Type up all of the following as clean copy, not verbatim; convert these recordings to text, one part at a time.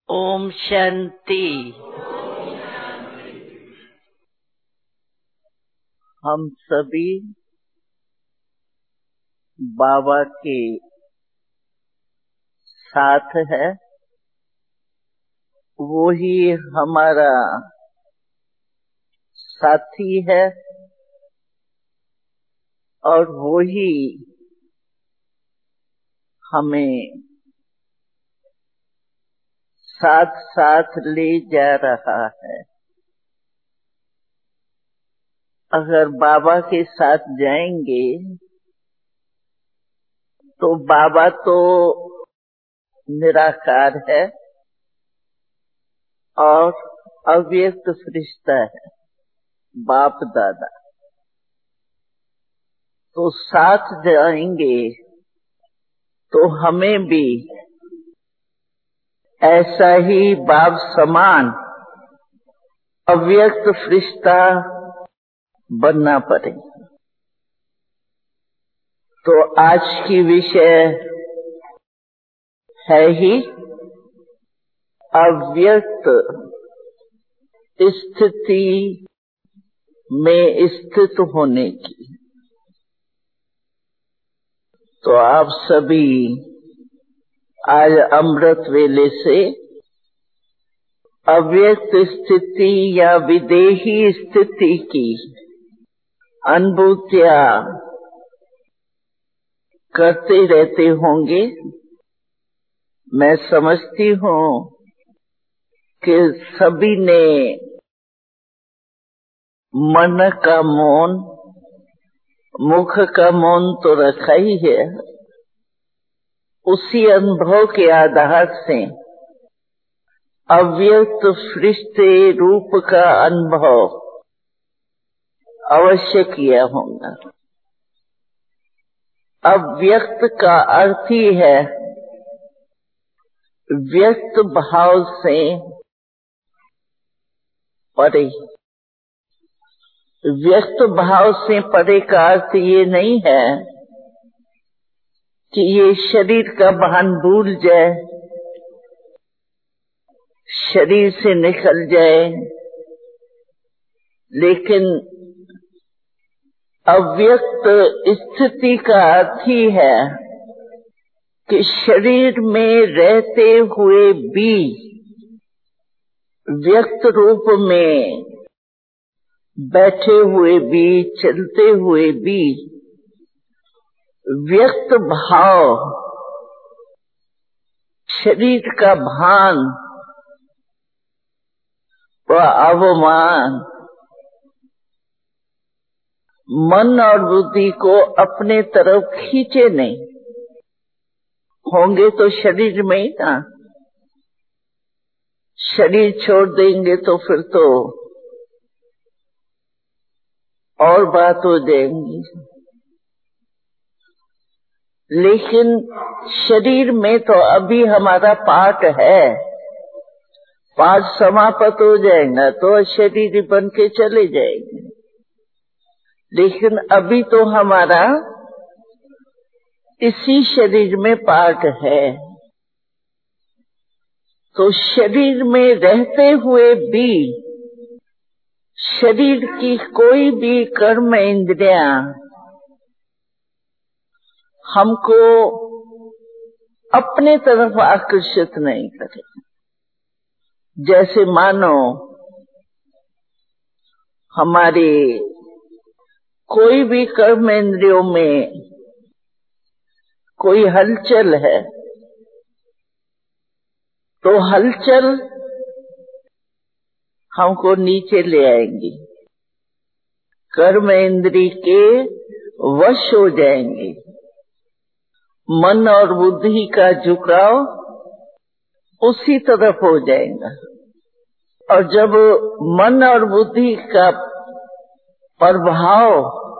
ओम शांति। हम सभी बाबा के साथ है, वो ही हमारा साथी है और वो ही हमें साथ साथ ले जा रहा है। अगर बाबा के साथ जाएंगे तो बाबा तो निराकार है और अव्यक्त फरिश्ता है, बाप दादा। तो साथ जाएंगे तो हमें भी ऐसा ही बाप समान अव्यक्त फरिश्ता बनना पड़ेगा। तो आज की विषय है ही अव्यक्त स्थिति में स्थित होने की। तो आप सभी आज अमृत वेले से अव्यक्त स्थिति या विदेही स्थिति की अनुभूतियां करते रहते होंगे। मैं समझती हूँ कि सभी ने मन का मौन, मुख का मौन तो रखा ही है। उसी अनुभव के आधार से अव्यक्त फरिश्ते रूप का अनुभव अवश्य किया होगा। अव्यक्त का अर्थ ही है व्यक्त भाव से परे। व्यक्त भाव से परे का अर्थ ये नहीं है कि ये शरीर का भान भूल जाए, शरीर से निकल जाए, लेकिन अव्यक्त स्थिति का अर्थ ही है कि शरीर में रहते हुए भी, व्यक्त रूप में बैठे हुए भी, चलते हुए भी व्यक्त भाव, शरीर का भान व अवमान मन और बुद्धि को अपने तरफ खींचे नहीं। होंगे तो शरीर में ही ना, शरीर छोड़ देंगे तो फिर तो और बात हो जाएंगी। लेकिन शरीर में तो अभी हमारा पाठ है, पाठ समाप्त हो जाएगा तो शरीर बन के चले जाएंगे। लेकिन अभी तो हमारा इसी शरीर में पाठ है। तो शरीर में रहते हुए भी शरीर की कोई भी कर्म इंद्रियां हमको अपने तरफ आकर्षित नहीं करे। जैसे मानो हमारे कोई भी कर्म इंद्रियों में कोई हलचल है, तो हलचल हमको नीचे ले आएंगी, कर्म इंद्री के वश हो जाएंगे। मन और बुद्धि का झुकाव उसी तरफ हो जाएगा। और जब मन और बुद्धि का प्रभाव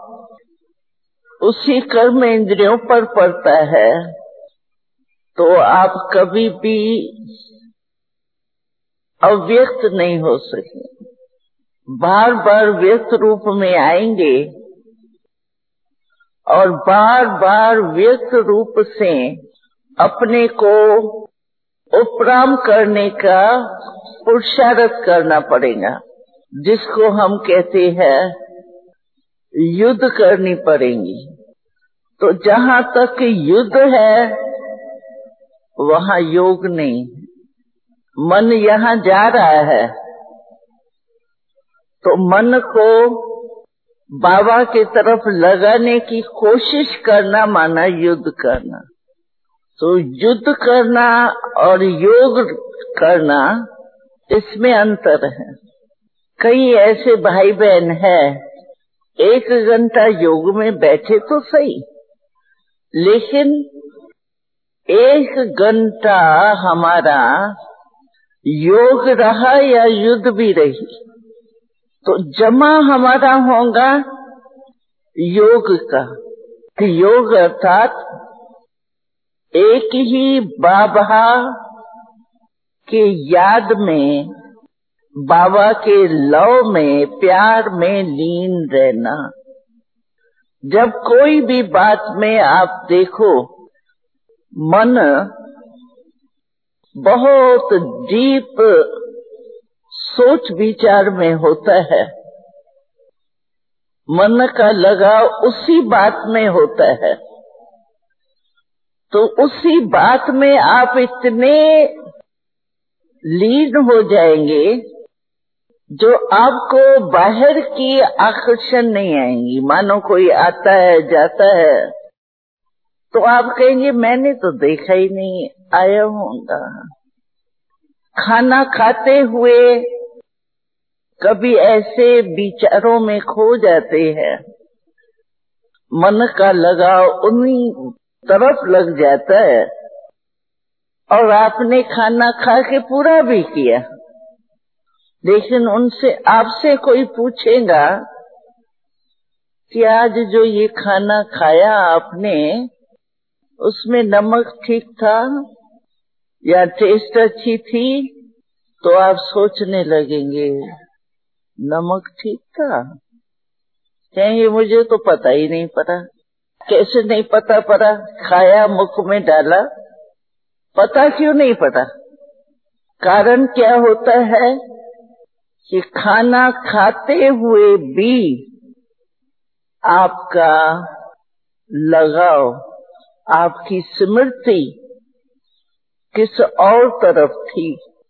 उसी कर्म इंद्रियों पर पड़ता है तो आप कभी भी अव्यक्त नहीं हो सके। बार बार व्यक्त रूप में आएंगे और बार बार व्यक्त रूप से अपने को उपराम करने का पुरुषार्थ करना पड़ेगा, जिसको हम कहते हैं युद्ध करनी पड़ेगी। तो जहाँ तक युद्ध है वहाँ योग नहीं। मन यहाँ जा रहा है तो मन को बाबा की तरफ लगाने की कोशिश करना माना युद्ध करना। तो युद्ध करना और योग करना, इसमें अंतर है। कई ऐसे भाई बहन हैं, 1 घंटा योग में बैठे तो सही, लेकिन 1 घंटा हमारा योग रहा या युद्ध भी रही, तो जमा हमारा होगा योग का। योग अर्थात एक ही बाबा के याद में, बाबा के लव में, प्यार में लीन रहना। जब कोई भी बात में आप देखो मन बहुत डीप सोच विचार में होता है, मन का लगाव उसी बात में होता है, तो उसी बात में आप इतने लीन हो जाएंगे जो आपको बाहर की आकर्षण नहीं आएंगी। मानो कोई आता है जाता है तो आप कहेंगे मैंने तो देखा ही नहीं, आया होगा। खाना खाते हुए कभी ऐसे विचारों में खो जाते हैं, मन का लगाव उन्हीं तरफ लग जाता है और आपने खाना खा के पूरा भी किया, लेकिन उनसे आपसे कोई पूछेगा कि आज जो ये खाना खाया आपने, उसमें नमक ठीक था या टेस्ट अच्छी थी, तो आप सोचने लगेंगे नमक ठीक था। कहेंगे मुझे तो पता ही नहीं पड़ा। कैसे नहीं पता पड़ा? खाया, मुख में डाला, पता क्यों नहीं पड़ा? कारण क्या होता है कि खाना खाते हुए भी आपका लगाव, आपकी स्मृति किस और तरफ थी,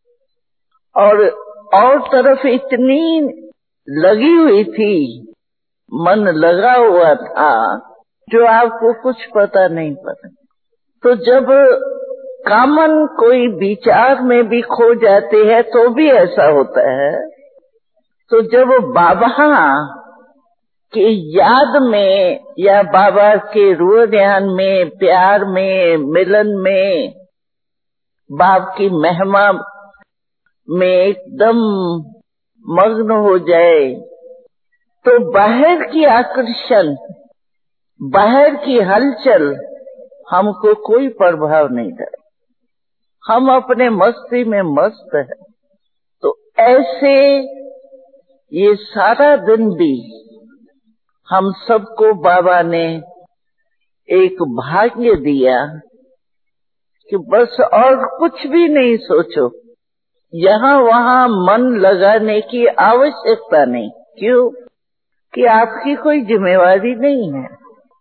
और तरफ इतनी लगी हुई थी, मन लगा हुआ था, जो आपको कुछ पता नहीं पड़ा। तो जब कामन कोई विचार में भी खो जाते हैं तो भी ऐसा होता है। तो जब बाबा के याद में या बाबा के रूह ध्यान में, प्यार में, मिलन में, बाप की महिमा में एकदम मग्न हो जाए, तो बाहर की आकर्षण, बाहर की हलचल हमको कोई प्रभाव नहीं करे, हम अपने मस्ती में मस्त है। तो ऐसे ये सारा दिन भी हम सबको बाबा ने एक भाग्य दिया कि बस और कुछ भी नहीं सोचो, यहाँ वहाँ मन लगाने की आवश्यकता नहीं। क्यों? कि आपकी कोई जिम्मेवारी नहीं है।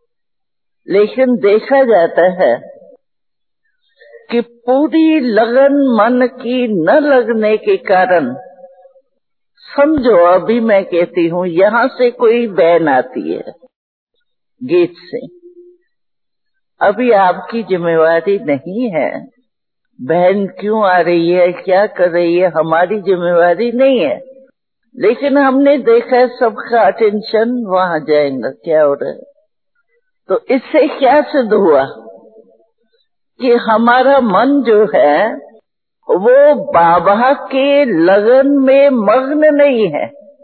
लेकिन देखा जाता है कि पूरी लगन मन की न लगने के कारण, समझो अभी मैं कहती हूँ यहाँ से कोई बहन आती है गेट से, अभी आपकी जिम्मेवारी नहीं है बहन क्यों आ रही है, क्या कर रही है, हमारी जिम्मेवारी नहीं है। लेकिन हमने देखा सबका अटेंशन वहाँ जाएगा, क्या हो रहा है। तो इससे क्या सिद्ध हुआ कि हमारा मन जो है वो बाबा के लगन में मग्न नहीं है,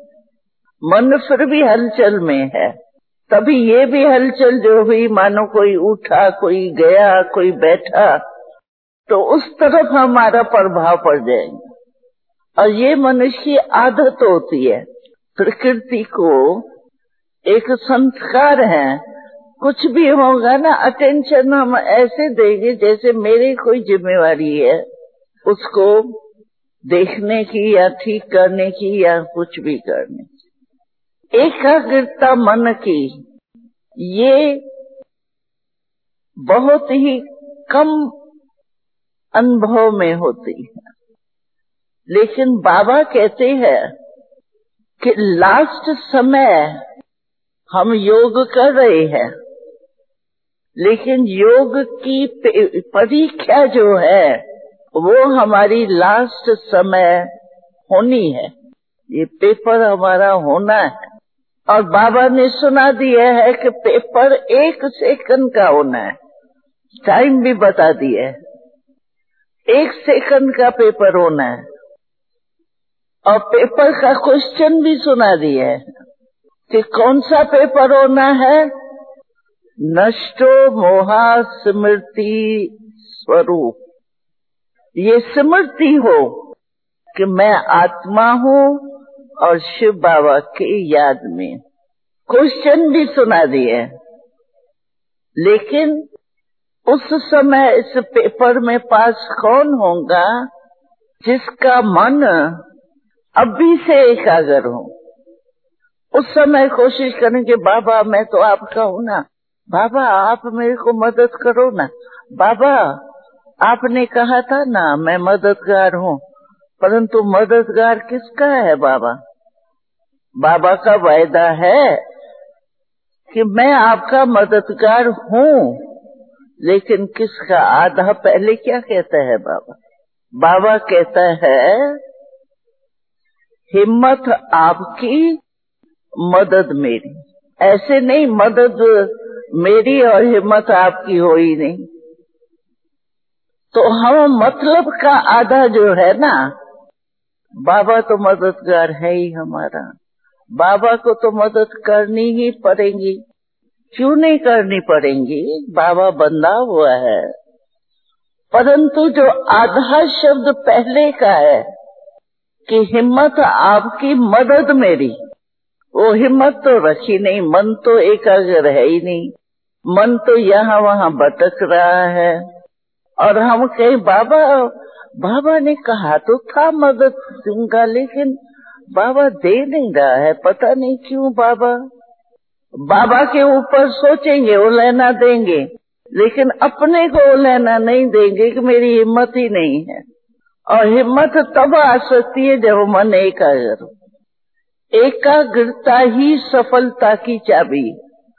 मन फिर भी हलचल में है। तभी ये भी हलचल जो हुई, मानो कोई उठा, कोई गया, कोई बैठा, तो उस तरफ हमारा प्रभाव पड़ जाएगा। और ये मनुष्य की आदत होती है, प्रकृति को एक संस्कार है, कुछ भी होगा ना अटेंशन हम ऐसे देंगे जैसे मेरी कोई जिम्मेवारी है, उसको देखने की या ठीक करने की या कुछ भी करने की। एकाग्रता मन की ये बहुत ही कम अनुभव में होती है, लेकिन बाबा कहते हैं कि लास्ट समय हम योग कर रहे हैं, लेकिन योग की परीक्षा जो है वो हमारी लास्ट समय होनी है, ये पेपर हमारा होना है। और बाबा ने सुना दिया है कि पेपर 1 सेकंड का होना है, टाइम भी बता दिया है, 1 सेकंड का पेपर होना है। और पेपर का क्वेश्चन भी सुना दिया है कि कौन सा पेपर होना है। नष्टो मोहा स्मृति स्वरूप, ये स्मृति हो कि मैं आत्मा हूँ और शिव बाबा के याद में। क्वेश्चन भी सुना दिए, लेकिन उस समय इस पेपर में पास कौन होगा जिसका मन अभी से एकाग्र हो। उस समय कोशिश करेंगे बाबा मैं तो आपका हूँ ना, बाबा आप मेरे को मदद करो ना, बाबा आपने कहा था ना मैं मददगार हूँ, परंतु मददगार किसका है बाबा? बाबा का वायदा है कि मैं आपका मददगार हूँ, लेकिन किसका? आधा पहले क्या कहता है बाबा? बाबा कहता है हिम्मत आपकी मदद मेरी। ऐसे नहीं मदद मेरी और हिम्मत आपकी हो ही नहीं। तो हम मतलब का आधा जो है ना, बाबा तो मददगार है ही हमारा, बाबा को तो मदद करनी ही पड़ेगी। क्यों नहीं करनी पड़ेगी? बाबा बंधा हुआ है। परंतु जो आधा शब्द पहले का है कि हिम्मत आपकी मदद मेरी, वो हिम्मत तो रखी नहीं, मन तो एकाग्र है ही नहीं, मन तो यहाँ वहाँ भटक रहा है। और हम कहें बाबा, बाबा ने कहा तो था मदद दूंगा, लेकिन बाबा दे नहीं रहा है, पता नहीं क्यों। बाबा के ऊपर सोचेंगे वो लेना देंगे, लेकिन अपने को लेना नहीं देंगे कि मेरी हिम्मत ही नहीं है। और हिम्मत तब आ सकती है जब मन एकाग्र हो। एकाग्रता ही सफलता की चाबी।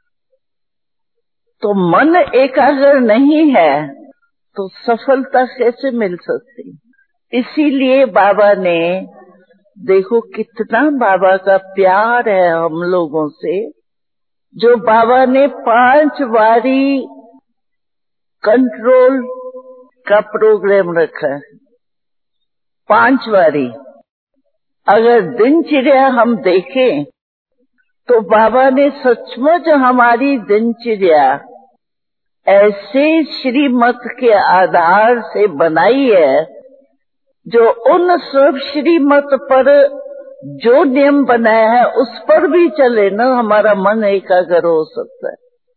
तो मन एकाग्र नहीं है तो सफलता कैसे मिल सकती? इसीलिए बाबा ने, देखो कितना बाबा का प्यार है हम लोगों से, जो बाबा ने 5 बारी कंट्रोल का प्रोग्राम रखा है। 5 बारी। अगर दिनचर्या हम देखें तो बाबा ने सचमुच हमारी दिनचर्या ऐसे श्रीमत के आधार से बनाई है, जो उन सब श्रीमत पर जो नियम बनाया है उस पर भी चले ना, हमारा मन एकाग्र हो सकता है।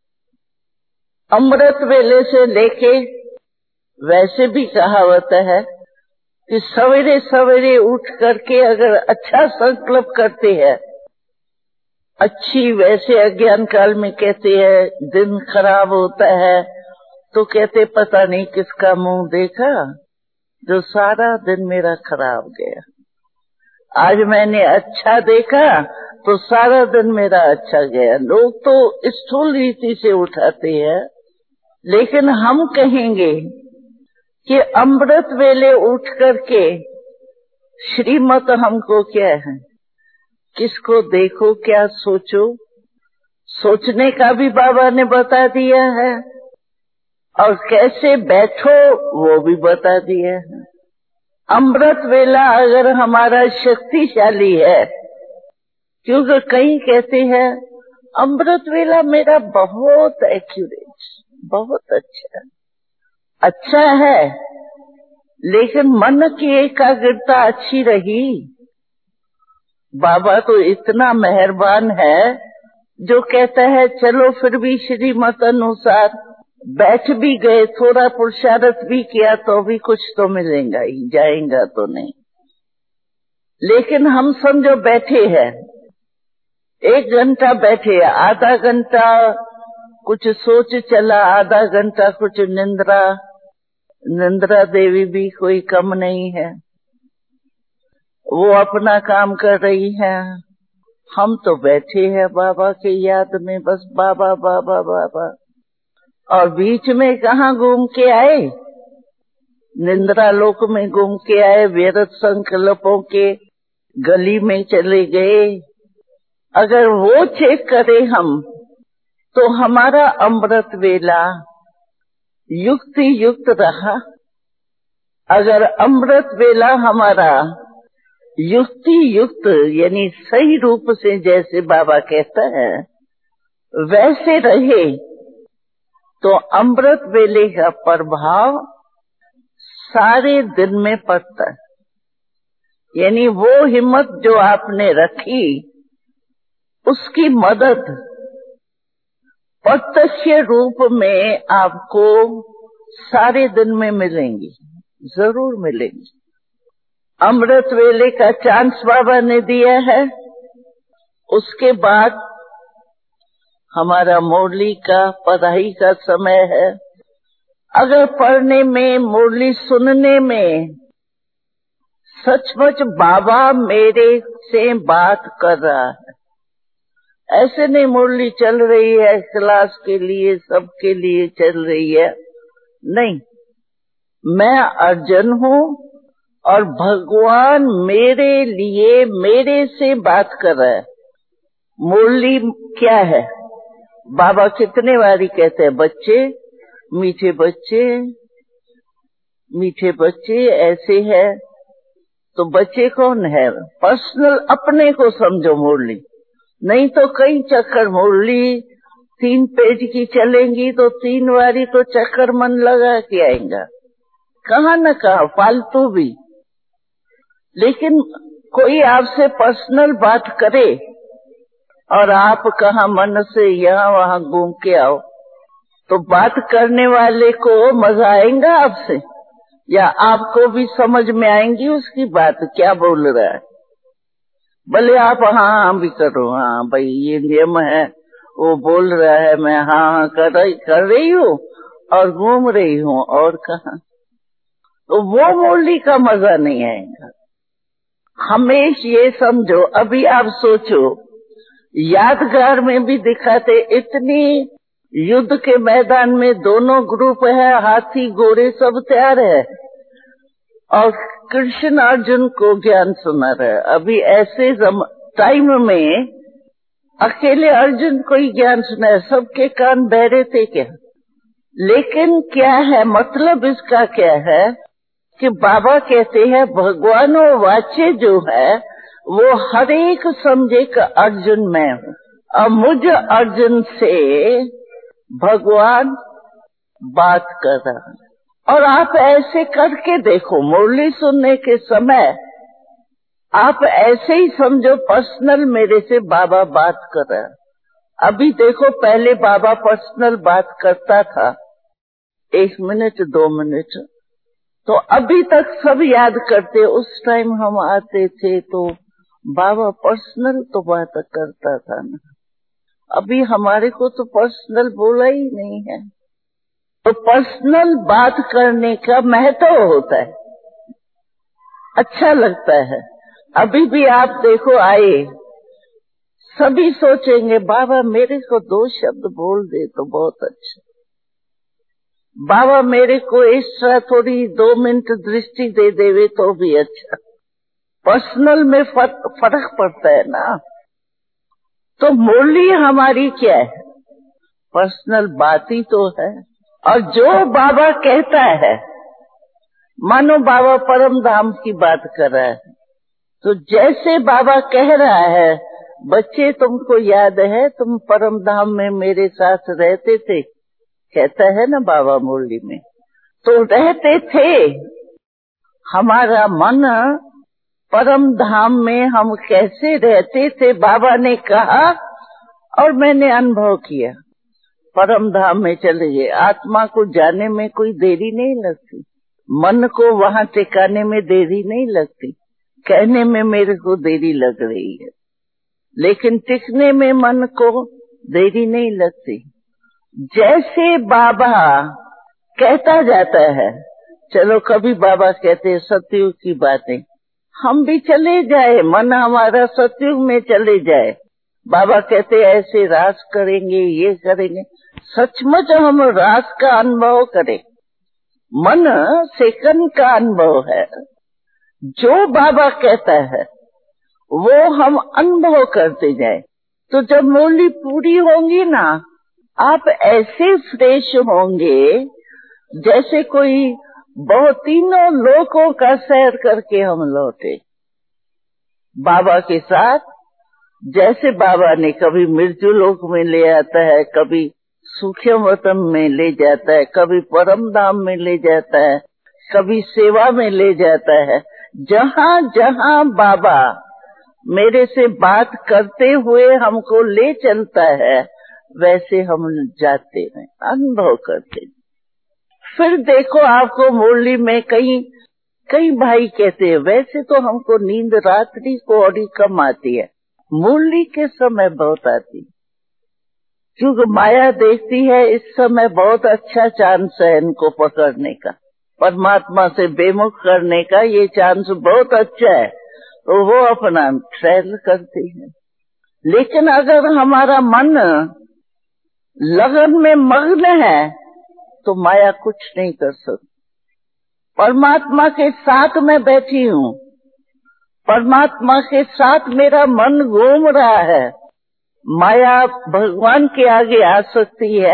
अमृत वेले से लेके, वैसे भी कहावत है कि सवेरे सवेरे उठ करके अगर अच्छा संकल्प करते हैं, अच्छी, वैसे अज्ञान काल में कहते हैं दिन खराब होता है तो कहते पता नहीं किसका मुंह देखा जो सारा दिन मेरा खराब गया। आज मैंने अच्छा देखा तो सारा दिन मेरा अच्छा गया। लोग तो स्थूल रीति से उठाते हैं, लेकिन हम कहेंगे कि अमृत वेले उठ करके श्रीमत हमको क्या है, किसको देखो, क्या सोचो, सोचने का भी बाबा ने बता दिया है, और कैसे बैठो वो भी बता दिया है। अमृत वेला अगर हमारा शक्तिशाली है, क्योंकि कई कहते हैं अमृत वेला मेरा बहुत एक्यूरेट, बहुत अच्छा है, लेकिन मन की एकाग्रता अच्छी रही। बाबा तो इतना मेहरबान है जो कहता है चलो फिर भी श्रीमत अनुसार बैठ भी गए, थोड़ा पुरुषार्थ भी किया तो भी कुछ तो मिलेगा ही, जाएगा तो नहीं। लेकिन हम समझो बैठे हैं, 1 घंटा बैठे, आधा घंटा कुछ सोच चला, आधा घंटा कुछ निंद्रा देवी भी कोई कम नहीं है, वो अपना काम कर रही है। हम तो बैठे हैं बाबा के याद में, बस बाबा बाबा बाबा। और बीच में कहाँ घूम के आए, निंद्रा लोक में घूम के आए, व्यर्थ संकल्पों के गली में चले गए। अगर वो चेक करें हम, तो हमारा अमृत वेला युक्ति युक्त रहा। अगर अमृत वेला हमारा युक्ति युक्त यानी सही रूप से, जैसे बाबा कहता है, वैसे रहे, तो अमृत वेले का प्रभाव सारे दिन में पड़ता है। यानी वो हिम्मत जो आपने रखी, उसकी मदद प्रत्यक्ष रूप में आपको सारे दिन में मिलेंगी, जरूर मिलेंगी। अमृत वेले का चांस बाबा ने दिया है। उसके बाद हमारा मुरली का पढ़ाई का समय है। अगर पढ़ने में, मुरली सुनने में सचमुच बाबा मेरे से बात कर रहा है, ऐसे नहीं मुरली चल रही है क्लास के लिए, सबके लिए चल रही है, नहीं, मैं अर्जुन हूँ और भगवान मेरे लिए, मेरे से बात कर रहा है। मुरली क्या है, बाबा कितने बारी कहते हैं, बच्चे, मीठे बच्चे, मीठे बच्चे ऐसे है। तो बच्चे कौन है, पर्सनल अपने को समझो मुरली, नहीं तो कई चक्कर मुरली 3 पेज की चलेंगी तो 3 बारी तो चक्कर मन लगा के आएगा, कहाँ न कहाँ फालतू भी। लेकिन कोई आपसे पर्सनल बात करे और आप कहाँ मन से यहाँ वहाँ घूम के आओ, तो बात करने वाले को मजा आएगा आपसे, या आपको भी समझ में आएंगी उसकी बात क्या बोल रहा है। भले आप हाँ भी करो, हाँ भाई ये नियम है, वो बोल रहा है, मैं हाँ कर रही हूँ और घूम रही हूँ, और कहाँ। तो वो मुरली का मजा नहीं आएगा। हमेशा ये समझो, अभी आप सोचो, यादगार में भी दिखाते, इतनी युद्ध के मैदान में दोनों ग्रुप है, हाथी घोड़े सब तैयार है, और कृष्ण अर्जुन को ज्ञान सुना रहा है। अभी ऐसे टाइम में अकेले अर्जुन को ही ज्ञान सुना है, सबके कान बहरे थे क्या? लेकिन क्या है मतलब, इसका क्या है कि बाबा कहते हैं भगवानो वाच्य जो है वो हर एक समझे का अर्जुन मैं हूँ, और मुझ अर्जुन से भगवान बात कर रहा है। और आप ऐसे करके देखो, मुरली सुनने के समय आप ऐसे ही समझो पर्सनल मेरे से बाबा बात कर रहा है। अभी देखो, पहले बाबा पर्सनल बात करता था 1 मिनट 2 मिनट, तो अभी तक सब याद करते, उस टाइम हम आते थे तो बाबा पर्सनल तो बात करता था ना। अभी हमारे को तो पर्सनल बोला ही नहीं है। तो पर्सनल बात करने का महत्व होता है, अच्छा लगता है। अभी भी आप देखो आए, सभी सोचेंगे बाबा मेरे को 2 शब्द बोल दे तो बहुत अच्छा, बाबा मेरे को एक्स्ट्रा थोड़ी 2 मिनट दृष्टि दे देवे तो भी अच्छा। पर्सनल में फर्क पड़ता है ना। तो मुरली हमारी क्या है, पर्सनल बात ही तो है। और जो बाबा कहता है, मानो बाबा परम धाम की बात कर रहा है, तो जैसे बाबा कह रहा है, बच्चे तुमको याद है तुम परम धाम में मेरे साथ रहते थे, कहता है ना बाबा मुरली में, तो रहते थे। हमारा मन परम धाम में हम कैसे रहते थे बाबा ने कहा और मैंने अनुभव किया। परम धाम में चले गए। आत्मा को जाने में कोई देरी नहीं लगती, मन को वहाँ टिकाने में देरी नहीं लगती। कहने में मेरे को देरी लग रही है, लेकिन टिकने में मन को देरी नहीं लगती। जैसे बाबा कहता जाता है, चलो कभी बाबा कहते हैं सतयुग की बातें, हम भी चले जाए, मन हमारा सतयुग में चले जाए। बाबा कहते ऐसे रास करेंगे, ये करेंगे, सचमुच हम रास का अनुभव करें। मन सेकंड का अनुभव है। जो बाबा कहता है वो हम अनुभव करते जाए, तो जब मुरली पूरी होंगी ना, आप ऐसे फ्रेश होंगे जैसे कोई बहुत तीनों लोकों का सैर करके हम लौटे बाबा के साथ। जैसे बाबा ने कभी मृत्यु लोक में ले आता है, कभी सूक्ष्म वतन में ले जाता है, कभी परम धाम में ले जाता है, कभी सेवा में ले जाता है। जहाँ जहाँ बाबा मेरे से बात करते हुए हमको ले चलता है, वैसे हम जाते हैं, अनुभव करते हैं। फिर देखो आपको मुरली में कई भाई कहते हैं, वैसे तो हमको नींद रात्रि को और ही कम आती है, मुरली के समय बहुत आती, क्योंकि माया देखती है इस समय बहुत अच्छा चांस है इनको पकड़ने का, परमात्मा से बेमुख करने का ये चांस बहुत अच्छा है, तो वो अपना ट्रायल करती है। लेकिन अगर हमारा मन लगन में मग्न है तो माया कुछ नहीं कर सकती। परमात्मा के साथ मैं बैठी हूँ, परमात्मा के साथ मेरा मन घूम रहा है, माया भगवान के आगे आ सकती है?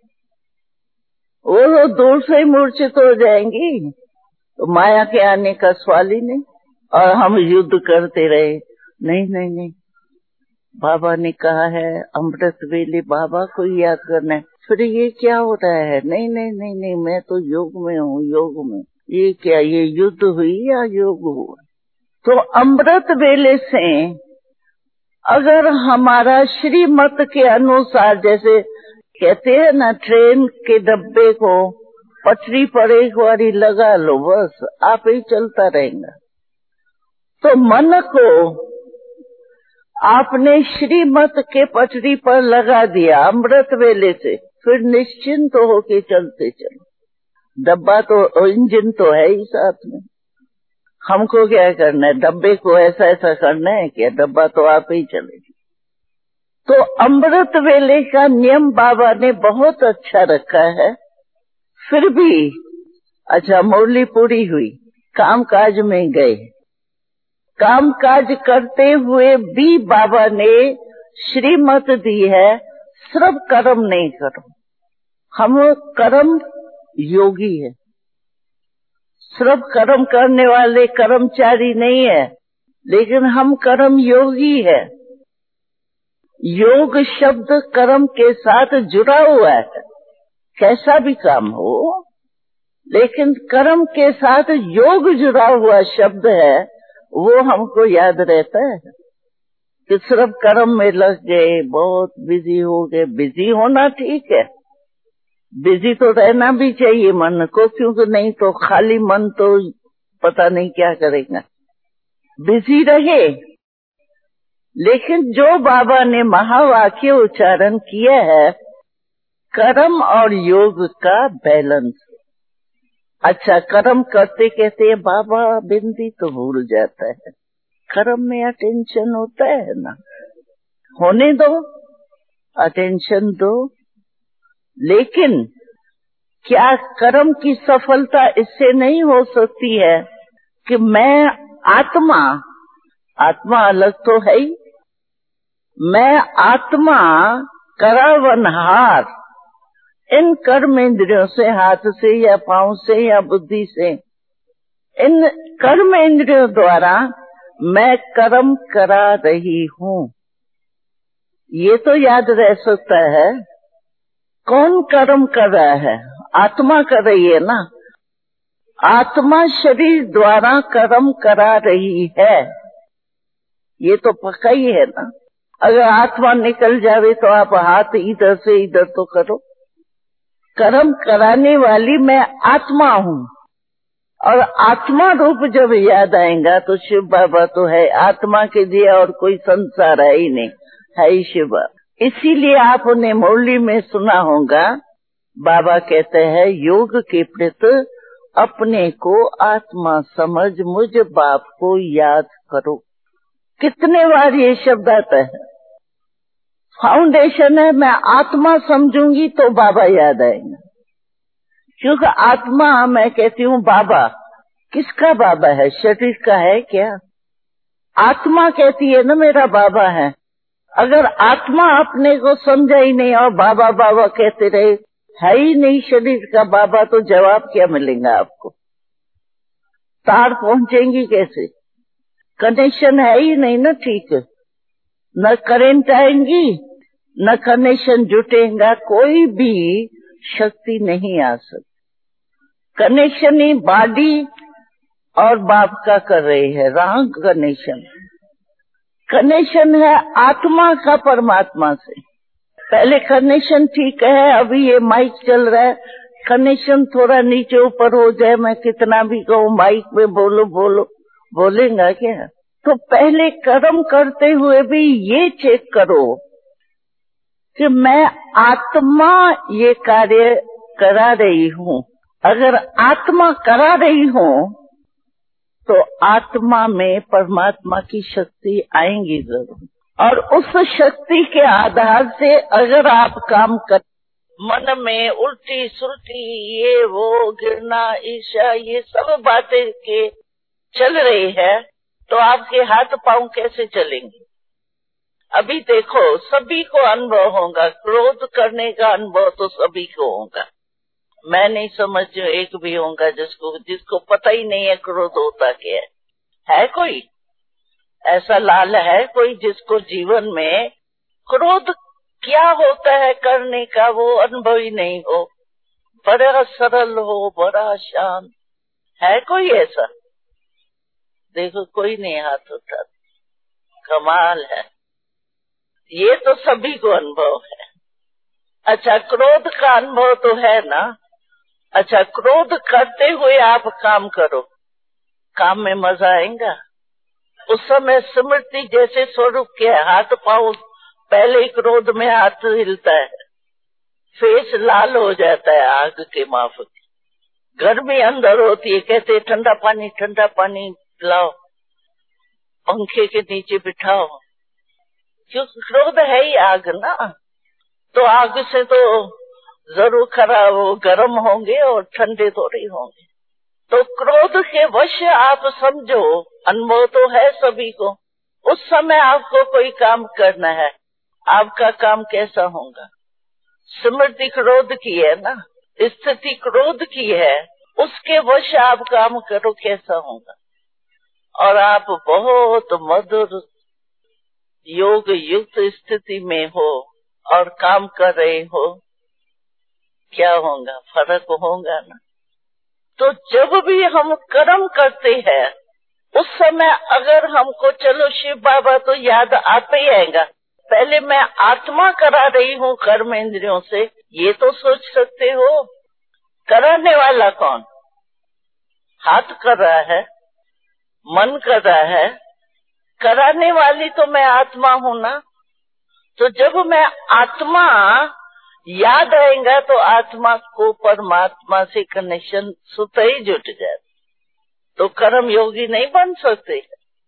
वो दूर से मूर्छित हो जाएंगी, तो माया के आने का सवाल ही नहीं। और हम युद्ध करते रहे, नहीं नहीं नहीं, बाबा ने कहा है अमृत वेले बाबा को याद करना है, फिर ये क्या हो रहा है? नहीं नहीं नहीं नहीं, मैं तो योग में हूँ, योग में। ये क्या, ये युद्ध हुई या योग हुआ? तो अमृत वेले से अगर हमारा श्रीमत के अनुसार, जैसे कहते हैं ना, ट्रेन के डब्बे को पटरी पर एक बारी लगा लो, बस आप ही चलता रहेगा। तो मन को आपने श्रीमत के पटरी पर लगा दिया अमृत वेले से, फिर निश्चिंत होके चलते चलो। डब्बा तो, इंजन तो है ही साथ में, हमको क्या करना है? डब्बे को ऐसा ऐसा करना है क्या? डब्बा तो आप ही चलेगी। तो अमृत वेले का नियम बाबा ने बहुत अच्छा रखा है। फिर भी अच्छा, मुरली पूरी हुई, काम काज में गए, काम काज करते हुए भी बाबा ने श्रीमत दी है, सिर्फ कर्म नहीं करो। हम कर्म योगी है, सिर्फ कर्म करने वाले कर्मचारी नहीं है, लेकिन हम कर्म योगी है। योग शब्द कर्म के साथ जुड़ा हुआ है, कैसा भी काम हो, लेकिन कर्म के साथ योग जुड़ा हुआ शब्द है, वो हमको याद रहता है कि सिर्फ कर्म में लग गए, बहुत बिजी हो गए। बिजी होना ठीक है, बिजी तो रहना भी चाहिए मन को, क्योंकि नहीं तो खाली मन तो पता नहीं क्या करेगा। बिजी रहे, लेकिन जो बाबा ने महावाक्य उच्चारण किया है, कर्म और योग का बैलेंस। अच्छा, कर्म करते कहते हैं बाबा बिंदी तो भूल जाता है, कर्म में अटेंशन होता है ना, होने दो, अटेंशन दो। लेकिन क्या कर्म की सफलता इससे नहीं हो सकती है कि मैं आत्मा अलग तो है ही, मैं आत्मा करावनहार, इन कर्म इंद्रियों से, हाथ से या पांव से या बुद्धि से, इन कर्म इंद्रियों द्वारा मैं कर्म करा रही हूँ। ये तो याद रह सकता है, कौन कर्म कर रहा है? आत्मा कर रही है ना, आत्मा शरीर द्वारा कर्म करा रही है, ये तो पक्का ही है ना। अगर आत्मा निकल जावे तो आप हाथ इधर से इधर तो करो। कर्म कराने वाली मैं आत्मा हूँ, और आत्मा रूप जब याद आएगा तो शिव बाबा तो है, आत्मा के दिया और कोई संसार है ही नहीं, है ही शिव बाबा। इसीलिए आपने मुरली में सुना होगा, बाबा कहते हैं योग के प्रति अपने को आत्मा समझ मुझ बाप को याद करो। कितने बार ये शब्द आता है। फाउंडेशन है, मैं आत्मा समझूंगी तो बाबा याद आएंगे। क्योंकि आत्मा, मैं कहती हूँ बाबा, किसका बाबा है? शरीर का है क्या? आत्मा कहती है ना मेरा बाबा है। अगर आत्मा अपने को समझा ही नहीं और बाबा बाबा कहते रहे, है ही नहीं शरीर का बाबा, तो जवाब क्या मिलेगा आपको? तार पहुंचेंगी कैसे? कनेक्शन है ही नहीं ना ठीक, न करंट आएंगी न कनेक्शन जुटेगा, कोई भी शक्ति नहीं आ सकती। कनेक्शन ही बॉडी और बाप का कर रहे हैं, रॉन्ग कनेक्शन। कनेक्शन है आत्मा का परमात्मा से। पहले कनेक्शन ठीक है, अभी ये माइक चल रहा है, कनेक्शन थोड़ा नीचे ऊपर हो जाए, मैं कितना भी कहूँ माइक में बोलो बोलो, बोलेगा क्या? तो पहले कर्म करते हुए भी ये चेक करो कि मैं आत्मा ये कार्य करा रही हूँ। अगर आत्मा करा रही हूँ तो आत्मा में परमात्मा की शक्ति आएंगी जरूर, और उस शक्ति के आधार से अगर आप काम कर, मन में उल्टी सुल्टी ये वो गिरना ईर्ष्या ये सब बातें के चल रही है, तो आपके हाथ पांव कैसे चलेंगे? अभी देखो सभी को अनुभव होगा, क्रोध करने का अनुभव तो सभी को होगा। मैं नहीं समझ एक भी होगा जिसको पता ही नहीं है क्रोध होता क्या है कोई ऐसा लाल है कोई जिसको जीवन में क्रोध क्या होता है करने का वो अनुभव ही नहीं हो, बड़ा सरल हो, बड़ा शांत है कोई ऐसा? देखो कोई नहीं हाथ उठा। कमाल है, ये तो सभी को अनुभव है। अच्छा, क्रोध का अनुभव तो है ना। अच्छा, क्रोध करते हुए आप काम करो, काम में मजा आएगा? उस समय स्मृति जैसे स्वरूप के हाथ पांव, पहले ही क्रोध में हाथ हिलता है, फेस लाल हो जाता है आग के माफक, गर्मी अंदर होती है, कहते ठंडा पानी लाओ, पंखे के नीचे बिठाओ, क्योंकि क्रोध है ही आग ना। तो आग से तो जरूर खराब वो गर्म होंगे और ठंडे थोड़े होंगे। तो क्रोध के वश आप समझो, अनुभव तो है सभी को। उस समय आपको कोई काम करना है, आपका काम कैसा होगा? स्मृति क्रोध की है ना, स्थिति क्रोध की है, उसके वश आप काम करो, कैसा होगा? और आप बहुत मधुर योग युक्त स्थिति में हो और काम कर रहे हो, क्या होगा? फर्क होगा ना। तो जब भी हम कर्म करते हैं उस समय अगर हमको चलो शिव बाबा तो याद आते ही आएगा, पहले मैं आत्मा करा रही हूँ कर्म इंद्रियों से, ये तो सोच सकते हो। कराने वाला कौन? हाथ कर रहा है, मन कर रहा है, कराने वाली तो मैं आत्मा हूँ ना। तो जब मैं आत्मा याद आएगा तो आत्मा को परमात्मा से कनेक्शन स्वतः ही जुट जाए। तो कर्म योगी नहीं बन सकते।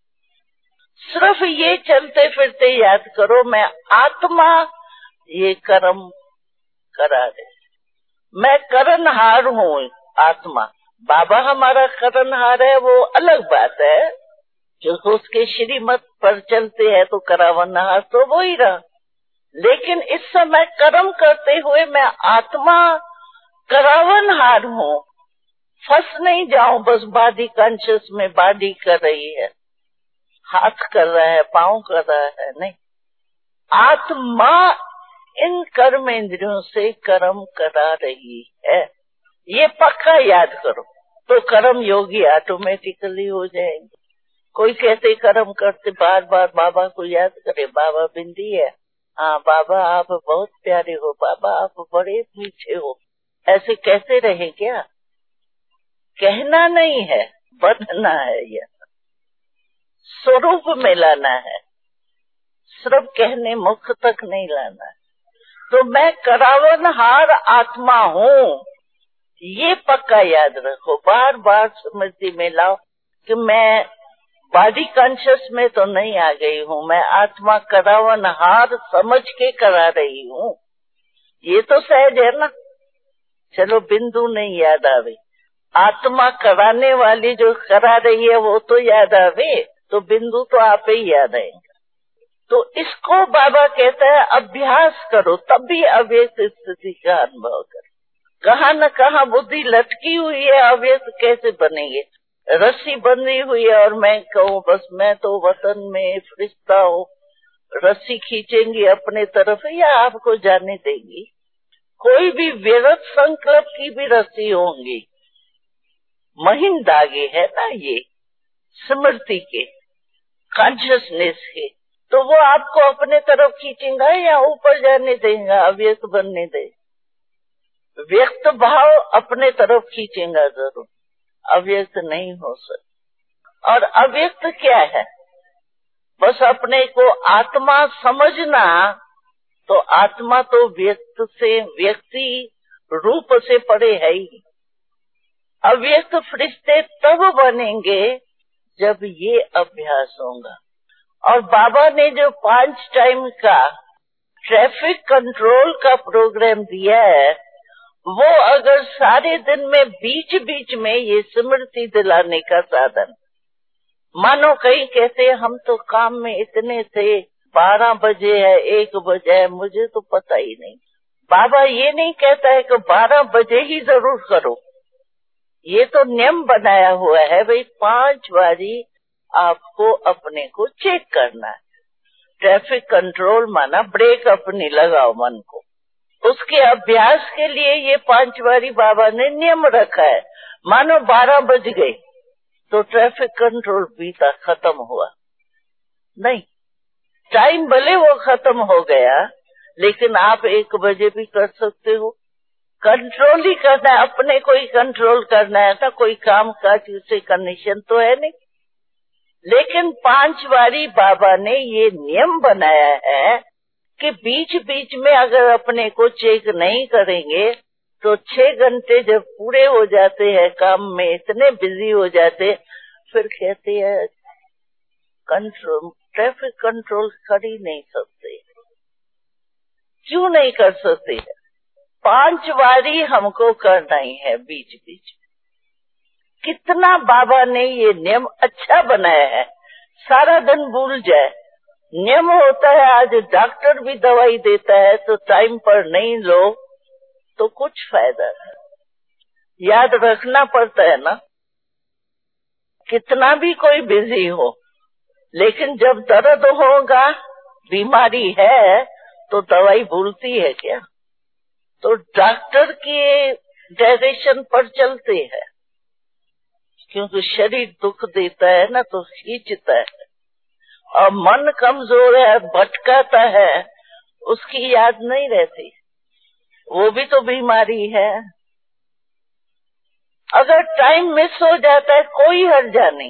सिर्फ ये चलते फिरते याद करो, मैं आत्मा ये कर्म करा रहे, मैं करनहार हूँ आत्मा। बाबा हमारा करनहार है वो अलग बात है, क्योंकि उसके श्रीमत पर चलते हैं तो करावनहार तो वो ही रहा। लेकिन इस समय कर्म करते हुए मैं आत्मा करावनहार हूँ, फंस नहीं जाऊं बस बॉडी कॉन्शियस में। बॉडी कर रही है, हाथ कर रहा है, पांव कर रहा है, नहीं, आत्मा इन कर्म इंद्रियों से कर्म करा रही है। ये पक्का याद करो, तो कर्म योगी ऑटोमेटिकली हो जाएंगे। कोई कैसे कर्म करते बार बार बाबा को याद करे, बाबा बिंदी है, हाँ बाबा आप बहुत प्यारे हो, बाबा आप बड़े मीठे हो, ऐसे कैसे रहे क्या? कहना नहीं है, बनना है, यह स्वरूप में लाना है, सिर्फ कहने मुख तक नहीं लाना है। तो मैं करावनहार आत्मा हूँ, ये पक्का याद रखो, बार बार स्मृति में लाओ कि मैं बॉडी कॉन्शियस में तो नहीं आ गई हूँ, मैं आत्मा करावनहार समझ के करा रही हूँ। ये तो सहज है ना। चलो बिंदु नहीं याद आवे, आत्मा कराने वाली जो करा रही है वो तो याद आवे, तो बिंदु तो आप ही याद आएंगे। तो इसको बाबा कहता है अभ्यास करो, तभी अव्यक्त स्थिति का अनुभव करो। कहाँ न कहाँ बुद्धि लटकी हुई है, अव्यक्त कैसे बनेंगे? रस्सी बंधी हुई है और मैं कहूँ बस मैं तो वतन में फरिश्ता हूँ, रस्सी खींचेंगी अपने तरफ या आपको जाने देंगी? कोई भी व्यर्थ संकल्प की भी रस्सी होंगी, महीन धागे है ना ये स्मृति के, कॉन्शियसनेस के, तो वो आपको अपने तरफ खींचेगा या ऊपर जाने देगा, अव्यक्त बनने दे। व्यक्त भाव अपने तरफ खींचेगा जरूर, अव्यक्त नहीं हो सकता। और अव्यक्त क्या है? बस अपने को आत्मा समझना, तो आत्मा तो व्यक्त से, व्यक्ति रूप से परे है ही। अव्यक्त फरिश्ते तब बनेंगे जब ये अभ्यास होगा। और बाबा ने जो 5 टाइम का ट्रैफिक कंट्रोल का प्रोग्राम दिया है, वो अगर सारे दिन में बीच बीच में ये स्मृति दिलाने का साधन, मानो कहीं कहते हम तो काम में इतने थे, 12 बजे है 1 बजे है, मुझे तो पता ही नहीं। बाबा ये नहीं कहता है कि 12 बजे ही जरूर करो, ये तो नियम बनाया हुआ है भाई, 5 बारी आपको अपने को चेक करना है। ट्रैफिक कंट्रोल माना ब्रेक अपनी लगाओ मन को, उसके अभ्यास के लिए ये 5 बारी बाबा ने नियम रखा है। मानो 12 बज गए तो ट्रैफिक कंट्रोल बीता, खत्म हुआ नहीं, टाइम भले वो खत्म हो गया, लेकिन आप 1 बजे भी कर सकते हो। कंट्रोल ही करना है, अपने को ही कंट्रोल करना है ना, कोई काम काज से कंडीशन तो है नहीं। लेकिन 5 बारी बाबा ने ये नियम बनाया है कि बीच बीच में अगर अपने को चेक नहीं करेंगे तो 6 घंटे जब पूरे हो जाते हैं काम में, इतने बिजी हो जाते, फिर कहते हैं कंट्रोल, ट्रैफिक कंट्रोल कर ही नहीं सकते। क्यों नहीं कर सकते? 5 बारी हमको करना ही है बीच बीच। कितना बाबा ने ये नियम अच्छा बनाया है, सारा दिन भूल जाए। नियम होता है, आज डॉक्टर भी दवाई देता है तो टाइम पर नहीं लो तो कुछ फायदा नहीं, याद रखना पड़ता है ना। कितना भी कोई बिजी हो, लेकिन जब दर्द होगा, बीमारी है, तो दवाई भूलती है क्या? तो डॉक्टर के डायरेक्शन पर चलते हैं, क्योंकि शरीर दुख देता है ना तो खींचता है, और मन कमजोर है, भटकाता है, उसकी याद नहीं रहती, वो भी तो बीमारी है। अगर टाइम मिस हो जाता है कोई हर्जा नहीं,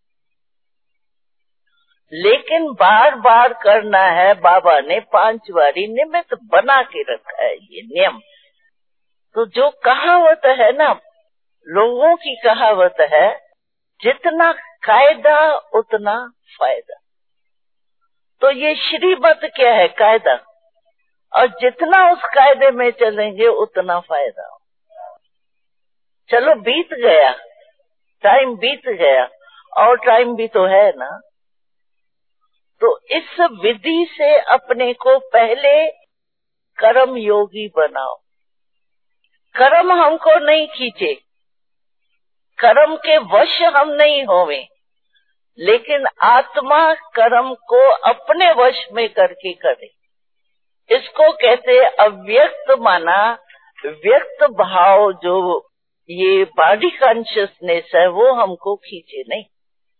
लेकिन बार बार करना है। बाबा ने 5 बारी निमित्त बना के रखा है ये नियम। तो जो कहावत है ना, लोगों की कहावत है, जितना कायदा उतना फायदा। तो ये श्रीमत क्या है? कायदा, और जितना उस कायदे में चलेंगे उतना फायदा। चलो बीत गया, टाइम बीत गया, और टाइम भी तो है ना। तो इस विधि से अपने को पहले कर्म योगी बनाओ। कर्म हमको नहीं खींचे, कर्म के वश हम नहीं होवे, लेकिन आत्मा कर्म को अपने वश में करके करे। इसको कहते अव्यक्त, माना व्यक्त भाव, जो ये बॉडी कॉन्शियसनेस है वो हमको खींचे नहीं।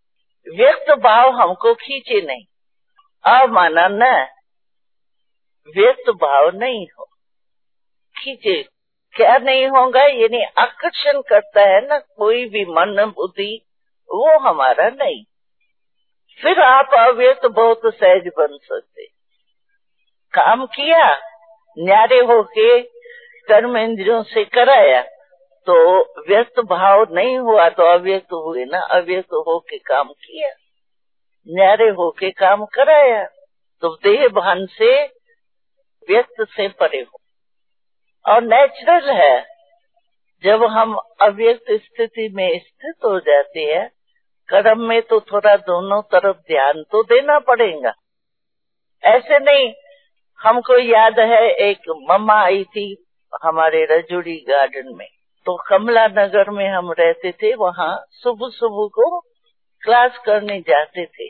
व्यक्त भाव हमको खींचे नहीं। अमाना न व्यक्त भाव नहीं हो, खींचे क्या नहीं होगा, यानी आकर्षण करता है ना कोई भी मन बुद्धि, वो हमारा नहीं। फिर आप अव्यक्त बहुत सहज बन सकते। काम किया, न्यारे होके कर्म इंद्रियों से कराया तो व्यक्त भाव नहीं हुआ तो अव्यक्त हुए ना। अव्यक्त होके काम किया, न्यारे होके काम कराया तो देह भान से व्यक्त से परे हो। और नेचुरल है, जब हम अव्यक्त स्थिति में स्थित हो जाते हैं, कर्म में तो थोड़ा दोनों तरफ ध्यान तो देना पड़ेगा। ऐसे नहीं, हमको याद है एक मम्मा आई थी हमारे रजूड़ी गार्डन में, तो कमला नगर में हम रहते थे, वहाँ सुबह सुबह को क्लास करने जाते थे।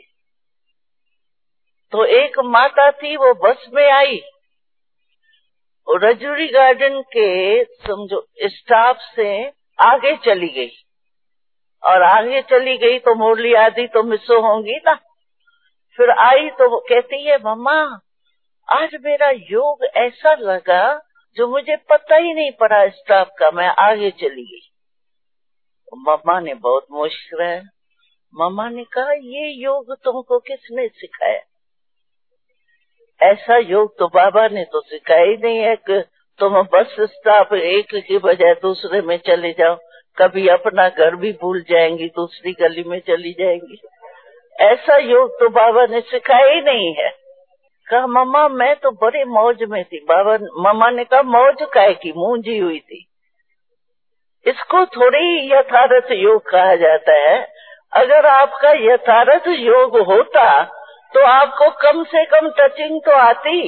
तो एक माता थी, वो बस में आई, रजूड़ी गार्डन के समझो स्टाफ से आगे चली गई, और आगे चली गई तो मुरली आदि तो मिस होंगी ना। फिर आई तो वो कहती है, मम्मा आज मेरा योग ऐसा लगा जो मुझे पता ही नहीं पड़ा स्टाफ का, मैं आगे चली गई। मम्मा ने बहुत मुस्कुराया। मम्मा ने कहा, ये योग तुमको किसने सिखाया? ऐसा योग तो बाबा ने तो सिखाया ही नहीं है कि तुम बस स्टॉप एक की बजाय दूसरे में चले जाओ, कभी अपना घर भी भूल जाएंगी, दूसरी गली में चली जाएंगी। ऐसा योग तो बाबा ने सिखाया ही नहीं है। कहा, मम्मा मैं तो बड़े मौज में थी। मम्मा ने कहा, मौज काहे की, मूंजी हुई थी। इसको थोड़ी यथार्थ योग कहा जाता है। अगर आपका यथार्थ योग होता तो आपको कम से कम टचिंग तो आती।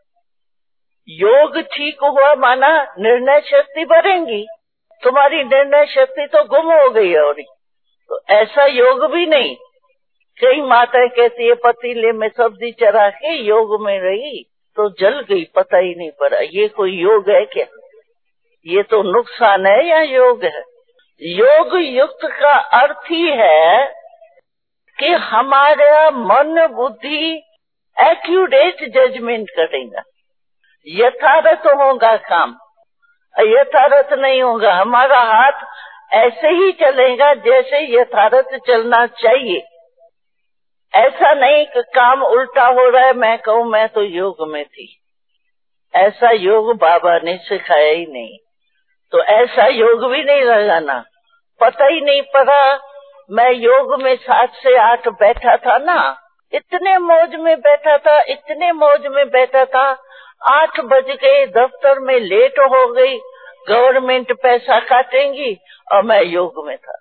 योग ठीक हुआ माना निर्णय शक्ति बढ़ेगी, तुम्हारी निर्णय शक्ति तो गुम हो गई। और तो ऐसा योग भी नहीं। कई माताएं कहती है पतीले में सब्जी चढ़ा के योग में रही तो जल गई, पता ही नहीं पड़ा। ये कोई योग है क्या? ये तो नुकसान है या योग है? योग युक्त का अर्थ ही है कि हमारा मन बुद्धि एक्यूरेट जजमेंट करेगा, यथार्थ होगा काम। यथार्थ नहीं होगा, हमारा हाथ ऐसे ही चलेगा जैसे यथार्थ चलना चाहिए। ऐसा नहीं कि काम उल्टा हो रहा है, मैं कहूँ मैं तो योग में थी। ऐसा योग बाबा ने सिखाया ही नहीं। तो ऐसा योग भी नहीं लगाना। पता ही नहीं पड़ा, मैं योग में 7 से 8 बैठा था ना, इतने मौज में बैठा था, इतने मौज में बैठा था। 8 बज गए, दफ्तर में लेट हो गई, गवर्नमेंट पैसा काटेंगी और मैं योग में था।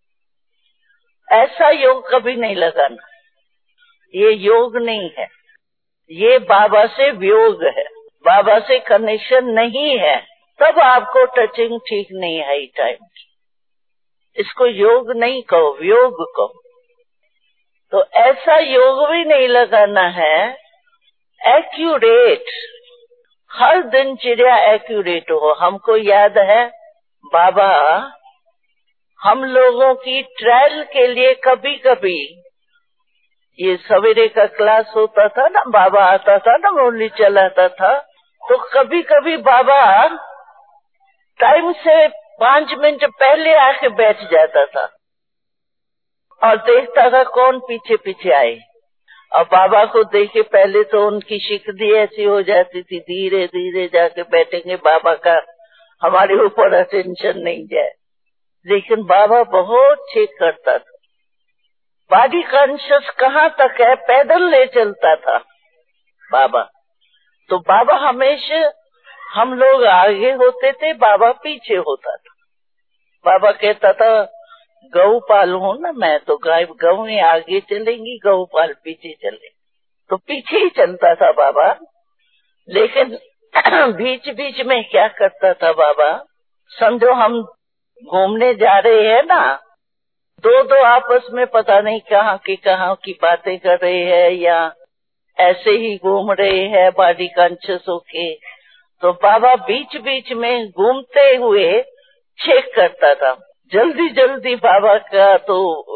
ऐसा योग कभी नहीं लगाना, ये योग नहीं है, ये बाबा से वियोग है, बाबा से कनेक्शन नहीं है। तब आपको टचिंग ठीक नहीं है टाइम की। इसको योग नहीं कहो, वियोग कहो। तो ऐसा योग भी नहीं लगाना है। एक्यूरेट, हर दिनचर्या एक्यूरेट हो। हमको याद है बाबा हम लोगों की ट्रायल के लिए कभी कभी, ये सवेरे का क्लास होता था ना, बाबा आता था ना, मुरली चलाता था, तो कभी कभी बाबा टाइम से 5 मिनट पहले आके बैठ जाता था और देखता था कौन पीछे पीछे आए। और बाबा को देखे पहले तो उनकी शिकली ऐसी हो जाती थी, धीरे धीरे जाके बैठेंगे, बाबा का हमारे ऊपर अटेंशन नहीं जाए। लेकिन बाबा बहुत चेक करता था। बॉडी कॉन्शियस कहाँ तक है, पैदल ले चलता था बाबा। तो बाबा हमेशा, हम लोग आगे होते थे, बाबा पीछे होता था। बाबा कहता था गौ पाल हूँ ना मैं, तो गाय गौएं आगे चलेंगी, गौ पाल पीछे चले, तो पीछे ही चलता था बाबा। लेकिन बीच बीच में क्या करता था बाबा, समझो हम घूमने जा रहे हैं ना, दो आपस में पता नहीं कहाँ की बातें कर रहे हैं या ऐसे ही घूम रहे हैं बॉडी कॉन्शियस होके। तो बाबा बीच बीच में घूमते हुए चेक करता था। जल्दी जल्दी बाबा का तो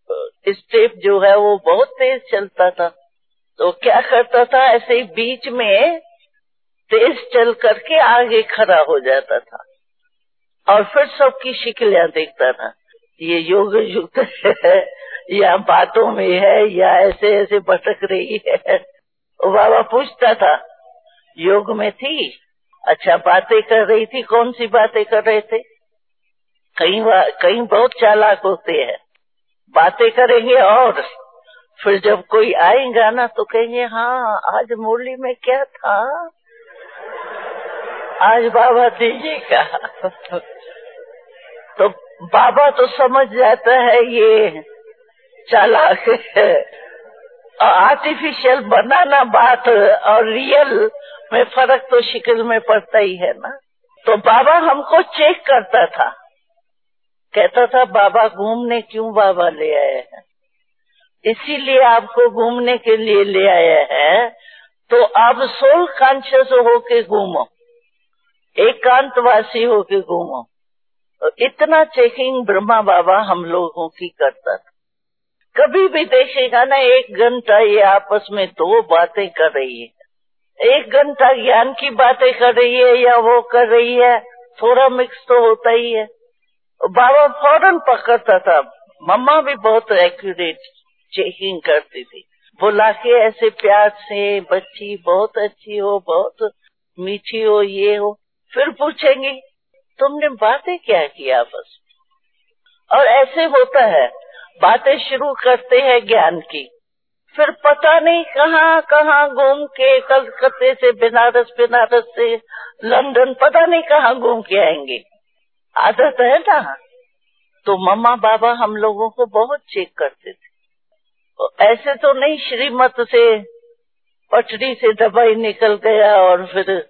स्टेप जो है वो बहुत तेज चलता था। तो क्या करता था, ऐसे ही बीच में तेज चल करके आगे खड़ा हो जाता था और फिर सबकी शिकलियां देखता था, ये योग युक्त है या बातों में है या ऐसे ऐसे भटक रही है। वो बाबा पूछता था, योग में थी, अच्छा बातें कर रही थी, कौन सी बातें कर रहे थे? कहीं बहुत चालाक होते हैं, बातें करेंगे और फिर जब कोई आएगा ना तो कहेंगे, हाँ आज मुरली में क्या था, आज बाबा दीजिएगा। तो बाबा तो समझ जाता है ये चालाक है। आर्टिफिशियल बनाना बात और रियल में फर्क तो शिकल में पड़ता ही है ना। तो बाबा हमको चेक करता था, कहता था बाबा घूमने क्यों बाबा ले आए हैं? इसीलिए आपको घूमने के लिए ले आया है, तो आप सोल कॉन्शियस होके घूमो, एकांतवासी होके घूमो। तो इतना चेकिंग ब्रह्मा बाबा हम लोगों की करता था। कभी भी देखेगा ना, 1 घंटा ये आपस में 2 बातें कर रही है, 1 घंटा ज्ञान की बातें कर रही है या वो कर रही है, थोड़ा मिक्स तो होता ही है। बाबा फौरन पकड़ता था। मम्मा भी बहुत एक्यूरेट चेकिंग करती थी, बुला के ऐसे प्यार से, बच्ची बहुत अच्छी हो, बहुत मीठी हो, ये हो। फिर पूछेंगी तुमने बातें क्या की आपस में? और ऐसे होता है, बातें शुरू करते हैं ज्ञान की, फिर पता नहीं कहाँ कहाँ घूम के, कलकत्ते से बनारस, बनारस से लंदन, पता नहीं कहाँ घूम के आएंगे। आदत है ना। तो मम्मा बाबा हम लोगों को बहुत चेक करते थे। तो ऐसे तो नहीं श्रीमत से पटरी से दवाई निकल गया और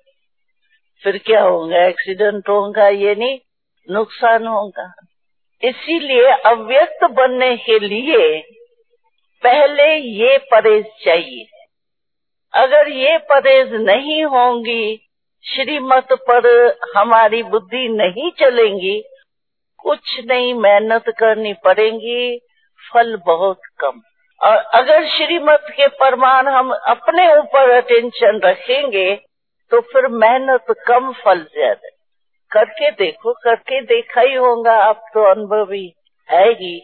फिर क्या होगा, एक्सीडेंट होगा, ये नहीं, नुकसान होगा। इसीलिए अव्यक्त बनने के लिए पहले ये परहेज चाहिए। अगर ये परहेज नहीं होंगी, श्रीमत पर हमारी बुद्धि नहीं चलेंगी, कुछ नहीं, मेहनत करनी पड़ेगी, फल बहुत कम। और अगर श्रीमत के प्रमाण हम अपने ऊपर अटेंशन रखेंगे तो फिर मेहनत कम, फल ज्यादा। करके देखो, करके देखा ही होगा, आप तो अनुभवी है ही।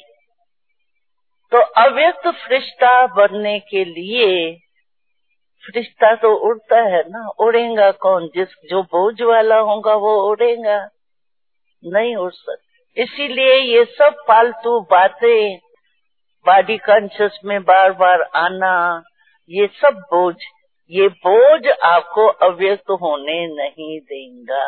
तो अव्यक्त फरिश्ता बनने के लिए, फरिश्ता तो उड़ता है ना, उड़ेगा कौन? जो बोझ वाला होगा वो उड़ेगा, नहीं उड़ सकता। इसीलिए ये सब फालतू बातें, बॉडी कॉन्शियस में बार बार आना, ये सब बोझ, ये बोझ आपको अव्यक्त होने नहीं देगा।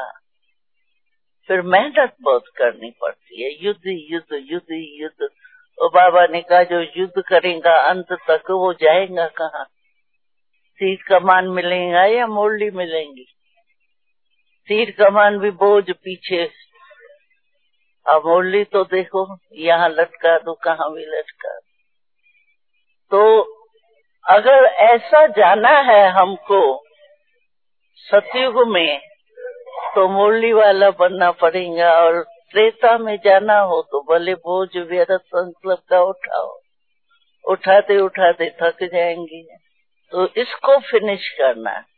फिर मेहनत बहुत करनी पड़ती है, युद्ध युद्ध युद्ध युद्ध। और बाबा ने कहा जो युद्ध करेगा अंत तक वो जाएगा कहाँ? तीर कमान मिलेगा या मुरली मिलेंगी? तीर कमान भी बोझ पीछे, अब मुरली तो देखो यहाँ लटका दो, कहाँ भी लटका। तो अगर ऐसा जाना है हमको सतयुग में, तो मुरली वाला बनना पड़ेगा। और त्रेता में जाना हो तो भले बोझ व्यर्थ संकल्प का उठाओ, उठाते उठाते थक जाएंगे। तो इसको फिनिश करना है,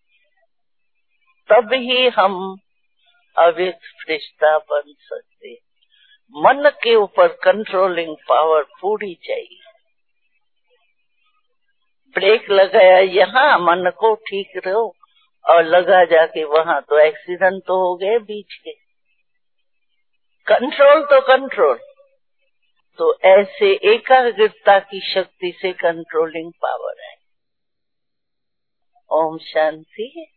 तब ही हम अव्यक्त फरिश्ता बन सकते। मन के ऊपर कंट्रोलिंग पावर पूरी चाहिए। ब्रेक लगाया यहाँ, मन को ठीक रहो, और लगा जाके वहाँ, तो एक्सीडेंट तो हो गए बीच के। कंट्रोल तो कंट्रोल, तो ऐसे एकाग्रता की शक्ति से कंट्रोलिंग पावर है। ओम शांति।